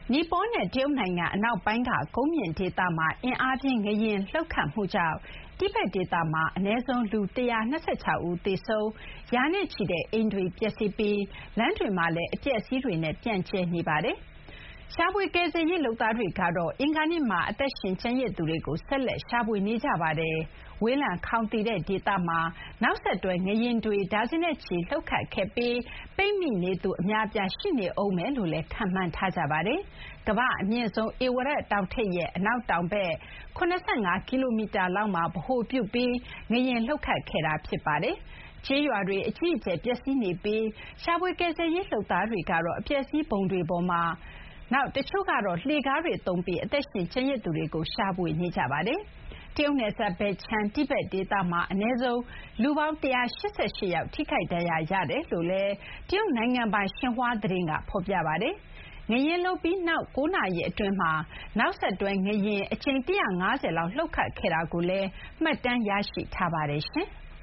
နီပေါနဲ့တရုတ်နိုင်ငံအနောက်ပိုင်းကကုန်းမြင့်ဒေသမှာအင်အားပြင်းငလျင်လှုပ်ခတ်မှုကြောင့်တိဘက်ဒေသမှာအနည်းဆုံးလူ126ဦးသေဆုံးရာနဲ့ချီတဲ့အိမ်တွေပျက်စီးပြီးလမ်းတွေမှာလည်းအပျက်အစီးတွေနဲ့ပြန့်ကျဲနေပါတယ်။ရှာဖွေကယ်ဆယ်ရေးလုပ်သားတွေကတော့အင်္ဂါနေ့မှာအသက်ရှင်ကျန်ရစ်သူတွေကိုဆက်လက်ရှာဖွေနေကြပါတယ်။ဝေးလံခေါင်သီတဲ့ဒေသမှာနောက်ဆက်တွဲငလျင်တွေဒါဇင်နဲ့ချီလှုပ်ခတ်ခဲ့ပြီးပိတ်မိနေသူအများအပြားရှိနေဦးမယ်လို့လည်းခန့်မှန်းထားကြပါတယ်။ကမ္ဘာ့အမြင့်ဆုံးဧဝရက်တောင်ထိပ်ရဲ့အနောက်တောင်ဘက်85ကီလိုမီတာလောက်မှာဗဟိုပြုပြီးငလျင်လှုပ်ခတ်ခဲ့တာဖြစ်ပါတယ်။ကျေးရွာတွေအကြီးအကျယ်ပျက်စီးနေပြီးရှာဖွေကယ်ဆယ်ရေးလုပ်သားတွေကတော့အပျက်အစီးပုံတွေပေါ်မှာတချို့ကတော့လှေကားတွေသုံးပြီးအသက်ရှင်ကျန်ရစ်သူတွေကိုရှာဖွေနေကြပါတယ်။တရုတ်နယ်စပ်ဘက်ခြမ်းတိဘက်ဒေသမှာအနည်းဆုံးလူပေါင်း188ယောက်ထိခိုက်ဒဏ်ရာရတယ်လို့လည်းတရုတ်နိုင်ငံပိုင်ရှင်ဟွာသတင်းကဖော်ပြပါတယ်။ငလျင်လှုပ်ပြီးနောက်9နာရီအတွင်းမှာနောက်ဆက်တွဲငလျင်အကြိမ်150လောက်လှုပ်ခတ်ခဲ့တာကိုလည်းမှတ်တမ်းရရှိထားပါတယ်ရှင်။